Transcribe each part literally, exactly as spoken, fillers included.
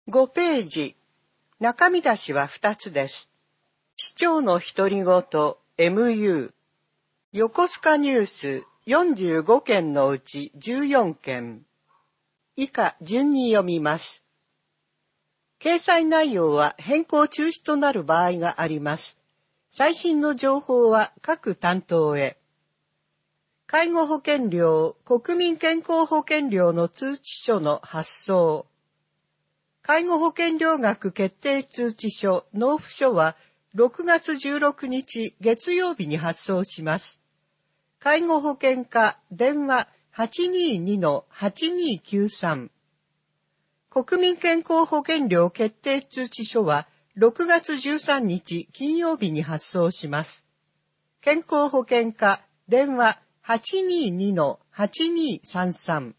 ごページ。中見出しはふたつです。市長の独り言 エムユー。横須賀ニュースよんじゅうごけんのうちじゅうよんけん。以下順に読みます。掲載内容は変更中止となる場合があります。最新の情報は各担当へ。介護保険料、国民健康保険料の通知書の発送。介護保険料額決定通知書、納付書はろくがつじゅうろくにち月曜日に発送します。介護保険課電話 はちにーにのはちにーきゅうさん。国民健康保険料決定通知書はろくがつじゅうさんにち金曜日に発送します。健康保険課電話 はちにーにのはちにーさんさん。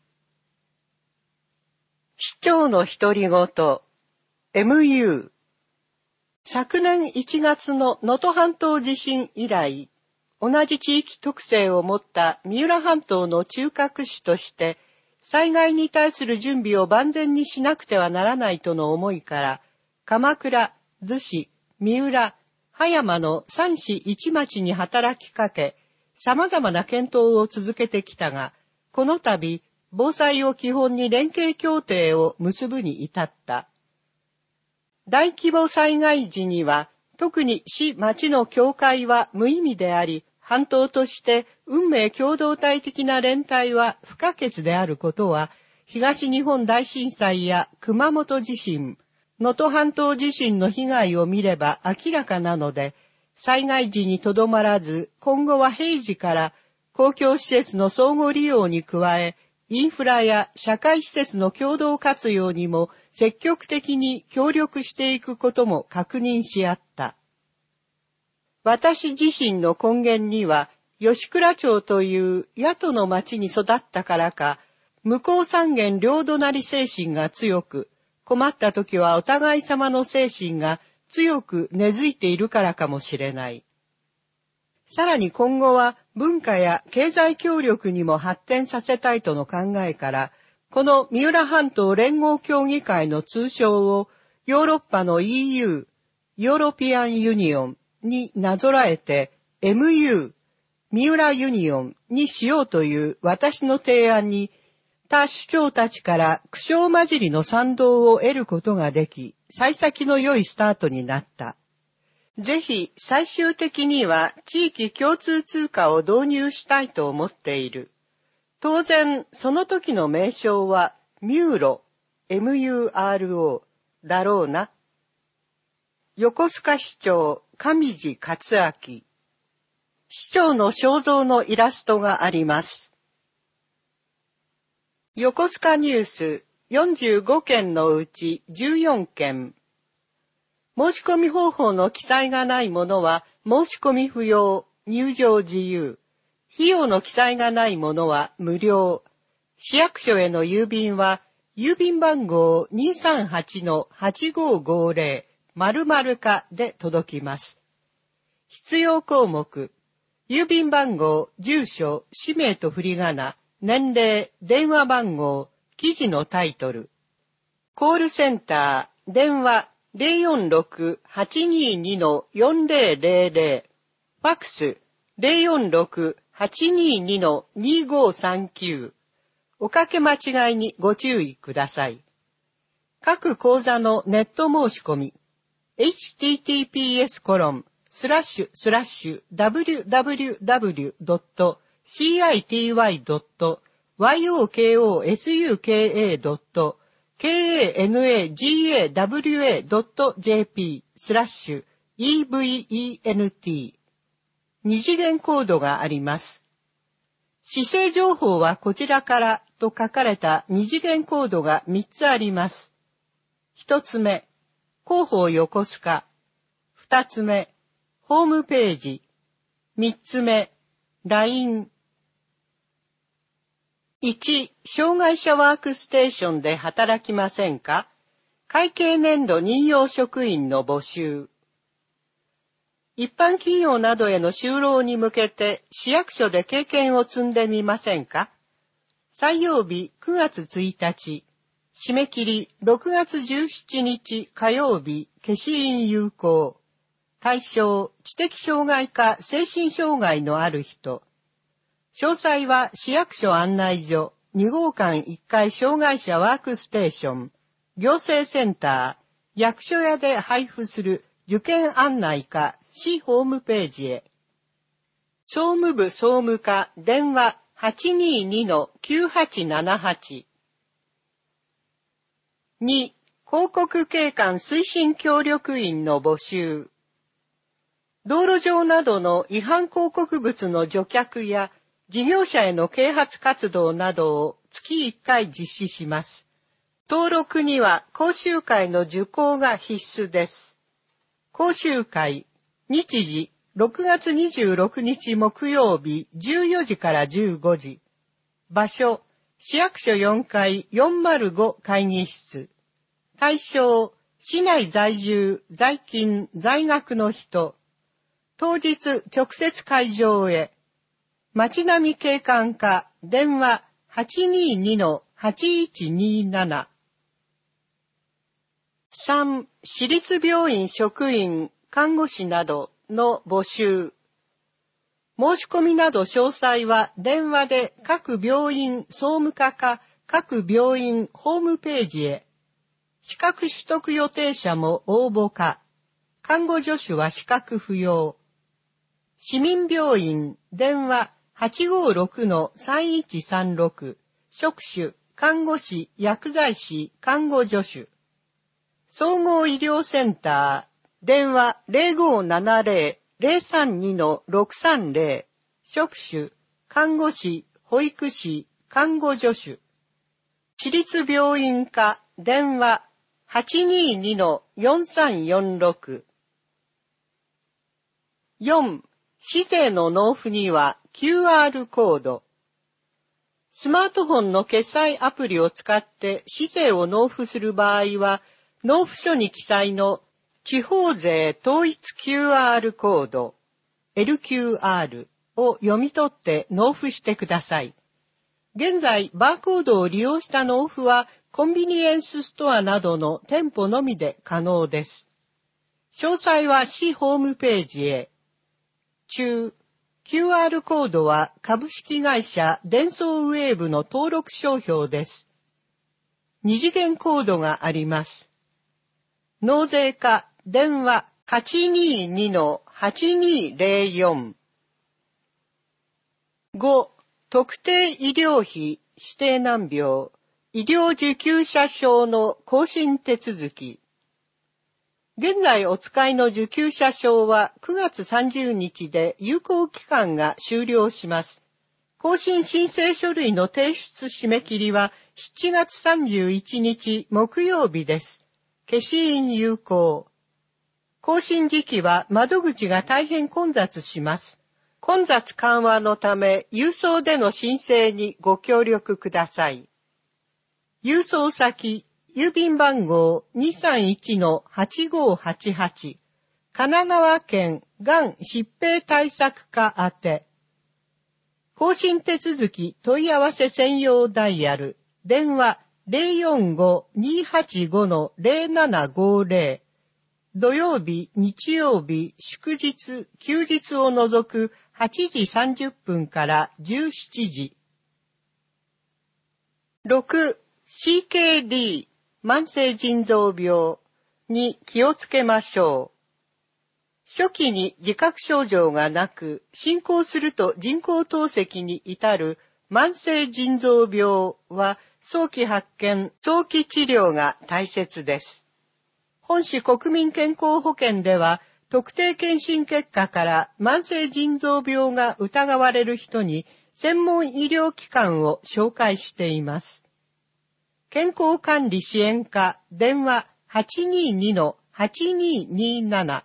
市長の独り言 エムユー。昨年いちがつの能登半島地震以来、同じ地域特性を持った三浦半島の中核市として、災害に対する準備を万全にしなくてはならないとの思いから、鎌倉、逗子、三浦、葉山のさんしいちまちに働きかけ、様々な検討を続けてきたが、この度、防災を基本に連携協定を結ぶに至った。大規模災害時には、特に市町の協会は無意味であり、半島として運命共同体的な連帯は不可欠であることは、東日本大震災や熊本地震、能登半島地震の被害を見れば明らかなので、災害時にとどまらず、今後は平時から公共施設の相互利用に加え、インフラや社会施設の共同活用にも積極的に協力していくことも確認し合った。私自身の根源には、吉倉町という野党の町に育ったからか、向こう三元両隣精神が強く、困った時はお互い様の精神が強く根付いているからかもしれない。さらに今後は文化や経済協力にも発展させたいとの考えから、この三浦半島連合協議会の通称をヨーロッパの イーユー、ヨーロピアンユニオンになぞらえて エムユー、三浦ユニオンにしようという私の提案に、他首長たちから苦笑混じりの賛同を得ることができ、幸先の良いスタートになった。ぜひ最終的には地域共通通貨を導入したいと思っている。当然、その時の名称はミューロ、エムユーアールオー だろうな。横須賀市長、上地克明。市長の肖像のイラストがあります。横須賀ニュースよんじゅうごけんのうちじゅうよんけん。申し込み方法の記載がないものは申し込み不要、入場自由。費用の記載がないものは無料。市役所への郵便は郵便番号 にーさんはちのはちごーごーぜろ 〇〇課で届きます。必要項目。郵便番号、住所、氏名と振り仮名、年齢、電話番号、記事のタイトル。コールセンター、電話、ゼロよんろく はちにーにのよんぜろぜろぜろ。ファックス、ゼロよんろく はちにーにのにーごーさんきゅう。おかけ間違いにご注意ください。各講座のネット申し込み。エイチティーティーピーエスコロンスラッシュスラッシュダブリューダブリューダブリュードットシーアイティーワイドットワイオーケーオーエスユーケーエードットケーエーエヌエージーエーダブリューエードットジェーピースラッシュイーブイイーエヌティー。二次元コードがあります。市政情報はこちらからと書かれた二次元コードがみっつあります。一つ目、広報横須賀。二つ目、ホームページ。三つ目、ライン。いち、障害者ワークステーションで働きませんか？会計年度任用職員の募集。一般企業などへの就労に向けて市役所で経験を積んでみませんか？採用日くがつついたち。 締め切りろくがつじゅうしちにち火曜日、消印有効。対象、知的障害か精神障害のある人。詳細は市役所案内所、にごうかんいっかい障害者ワークステーション、行政センター、役所やで配布する受験案内か市ホームページへ。総務部総務課電話 はちにーにのきゅうはちななはち。に、広告景観推進協力員の募集。道路上などの違反広告物の除却や事業者への啓発活動などを月いっかい実施します。登録には講習会の受講が必須です。講習会、日時ろくがつにじゅうろくにち木曜日じゅうよじからじゅうごじ。場所、市役所よんかいよんまるご会議室。対象、市内在住、在勤、在学の人。当日直接会場へ。町並景観課電話 はちにーにのはちいちにーなな。さん、市立病院職員、看護師などの募集。申し込みなど詳細は電話で各病院総務課か各病院ホームページへ。資格取得予定者も応募か。看護助手は資格不要。市民病院電話 はちごーろくのさんいちさんろく。職種、看護師、薬剤師、看護助手。総合医療センター電話 ゼロごーななゼロ ゼロさんにのろくさんゼロ。職種、看護師、保育士、看護助手。市立病院課電話 はちにーにのよんさんよんろく。よん、市税の納付には キューアール コード。スマートフォンの決済アプリを使って市税を納付する場合は、納付書に記載の地方税統一 キューアール コード エルキューアール を読み取って納付してください。現在、バーコードを利用した納付はコンビニエンスストアなどの店舗のみで可能です。詳細は市ホームページへ。中、キューアール コードは株式会社デンソーウェーブの登録商標です。二次元コードがあります。納税課電話 はちにーにのはちにーゼロよん。ご、特定医療費指定難病医療受給者証の更新手続き。現在お使いの受給者証はくがつさんじゅうにちで有効期間が終了します。更新申請書類の提出締め切りはしちがつさんじゅういちにち木曜日です。消印有効。更新時期は窓口が大変混雑します。混雑緩和のため郵送での申請にご協力ください。郵送先郵便番号 にさんいちのはちごーはちはち 神奈川県がん疾病対策課宛て。更新手続き問い合わせ専用ダイヤル電話 ゼロよんごーにーはちごのゼロななごーゼロ。土曜日、日曜日、祝日、休日を除くはちじさんじゅっぷんからじゅうしちじ。ろく、シーケーディー、慢性腎臓病に気をつけましょう。初期に自覚症状がなく、進行すると人工透析に至る慢性腎臓病は早期発見、早期治療が大切です。本市国民健康保険では、特定健診結果から慢性腎臓病が疑われる人に専門医療機関を紹介しています。健康管理支援課電話 はちにーにのはちにーにーなな。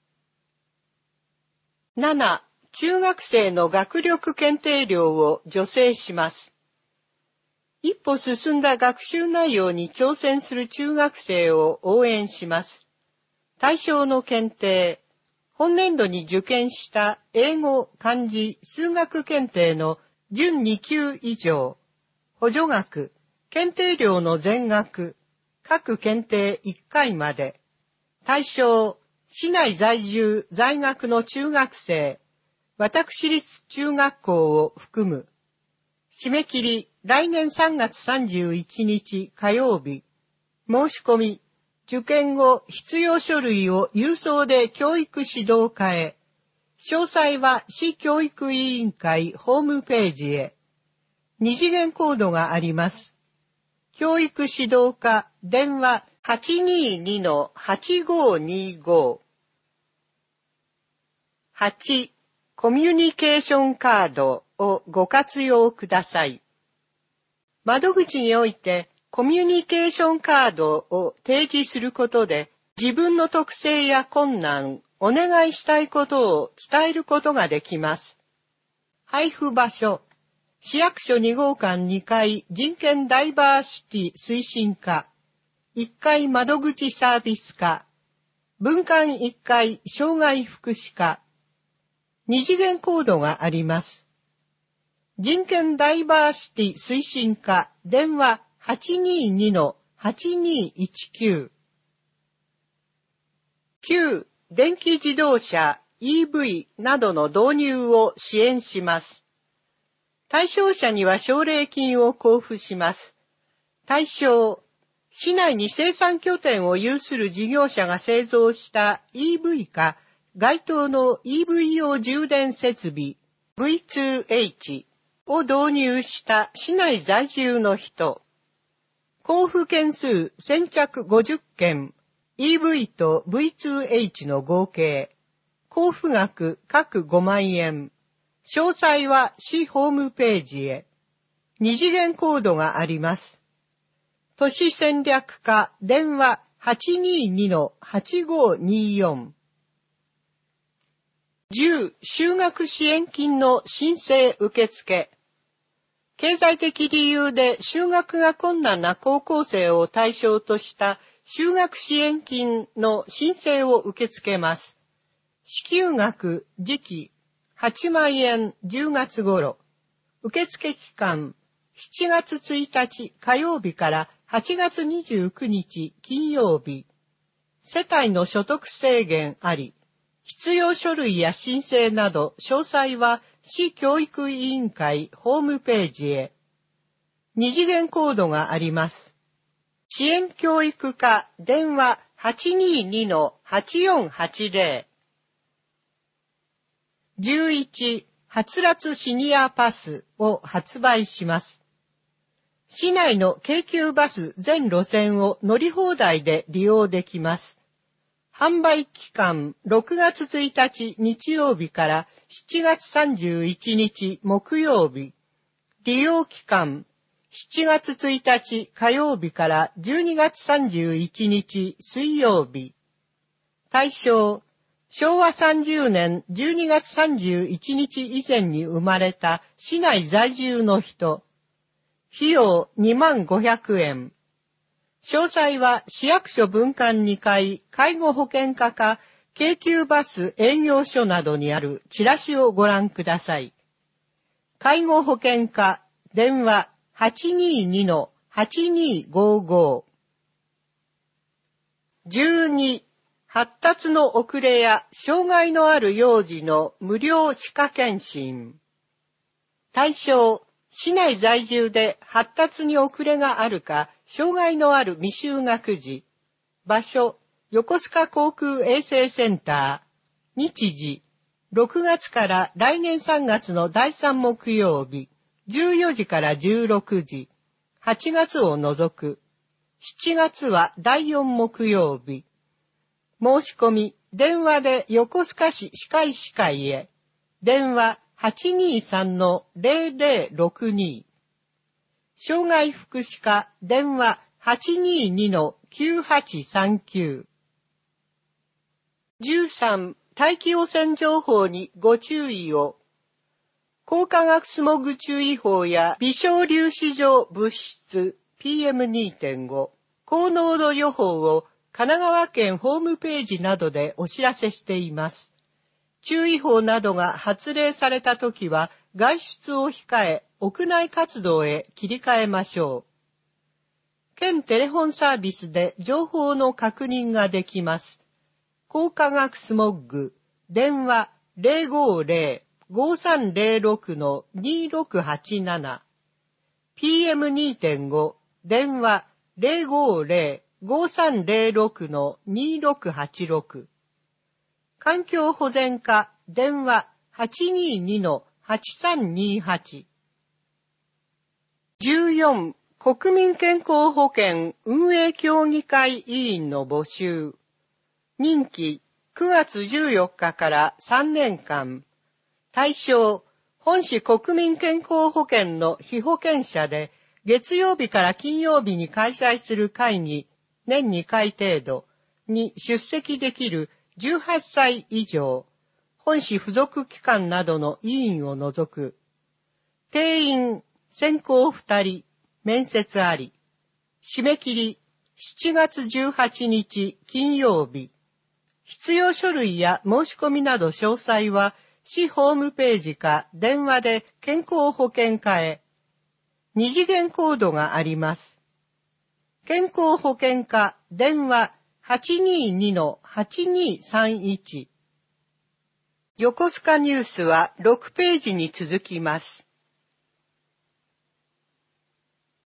なな、中学生の学力検定料を助成します。一歩進んだ学習内容に挑戦する中学生を応援します。対象の検定、本年度に受験した英語、漢字、数学検定の準に級以上、補助額、 検定料の全額、各検定いっかいまで。対象、市内在住在学の中学生、私立中学校を含む。締め切り、来年さんがつさんじゅういちにち火曜日。申し込み、受験後必要書類を郵送で教育指導課へ。詳細は市教育委員会ホームページへ。二次元コードがあります。教育指導課電話 はちにーにのはちごーにーご。はち. コミュニケーションカードをご活用ください。窓口においてコミュニケーションカードを提示することで自分の特性や困難、お願いしたいことを伝えることができます。配布場所、市役所にごうかんにかい人権ダイバーシティ推進課、いっかい窓口サービス課、分館いっかい障害福祉課、二次元コードがあります。人権ダイバーシティ推進課電話 はちにーにのはちにーいちきゅう。きゅう. 電気自動車 イーブイ などの導入を支援します。対象者には奨励金を交付します。対象、市内に生産拠点を有する事業者が製造した イーブイ か該当の イーブイ 用充電設備 ブイツーエイチ を導入した市内在住の人。交付件数先着ごじゅっけん、イーブイ と ブイツーエイチ の合計。交付額各ごまんえん。詳細は市ホームページへ。二次元コードがあります。都市戦略課電話 はちにーにのはちごーにーよん。じゅう. 就学支援金の申請受付。経済的理由で就学が困難な高校生を対象とした就学支援金の申請を受け付けます。支給額、時期、はちまんえんじゅうがつ頃。受付期間、しちがつついたち火曜日からはちがつにじゅうくにち金曜日。世帯の所得制限あり。必要書類や申請など詳細は市教育委員会ホームページへ。二次元コードがあります。支援教育課電話 はちにーにのはちよんはちぜろ。じゅういち. はつらつシニアパスを発売します。市内の京急バス全路線を乗り放題で利用できます。販売期間ろくがつついたち日曜日からしちがつさんじゅういちにち木曜日。利用期間しちがつついたち火曜日からじゅうにがつさんじゅういちにち水曜日。対象、しょうわさんじゅうねんじゅうにがつさんじゅういちにち以前に生まれた市内在住の人。費用にまんごひゃくえん。詳細は市役所分館にかい介護保険課か京急バス営業所などにあるチラシをご覧ください。介護保険課電話 はちにーにのはちにーごーごー。じゅうに. 発達の遅れや障害のある幼児の無料歯科検診。対象、市内在住で発達に遅れがあるか、障害のある未就学児。場所、横須賀航空衛生センター。日時、ろくがつから来年さんがつのだいさん木曜日、じゅうよじからじゅうろくじ。はちがつを除く。しちがつはだいよん木曜日。申し込み、電話で横須賀市歯科医師会へ。電話 はちにーさんのぜろぜろろくに。障害福祉課電話 はちにーにのきゅうはちさんきゅう。じゅうさん. 大気汚染情報にご注意を。光化学スモグ注意報や微小粒子状物質 ピーエムにてんご 高濃度予報を神奈川県ホームページなどでお知らせしています。注意報などが発令されたときは外出を控え、屋内活動へ切り替えましょう。 県テレフォンサービスで情報の確認ができます。光化学スモッグ、電話 ゼロごゼロ ごさんゼロろく にろくはちなな、ピーエムにてんご、電話 ゼロごゼロ ごさんゼロろく にろくはちろく、環境保全課、電話 はちにに はちさんにはち。じゅうよん、国民健康保険運営協議会委員の募集。任期くがつじゅうよっかからさんねんかん。対象、本市国民健康保険の被保険者で、月曜日から金曜日に開催する会議、年にかい程度に出席できるじゅうはっさい以上、本市付属機関などの委員を除く。定員、選考ふたり、面接あり。締め切り、しちがつじゅうはちにち金曜日。必要書類や申し込みなど詳細は、市ホームページか電話で健康保険課へ。二次元コードがあります。健康保険課電話 はちにに はちにさんいち。横須賀ニュースはろくページに続きます。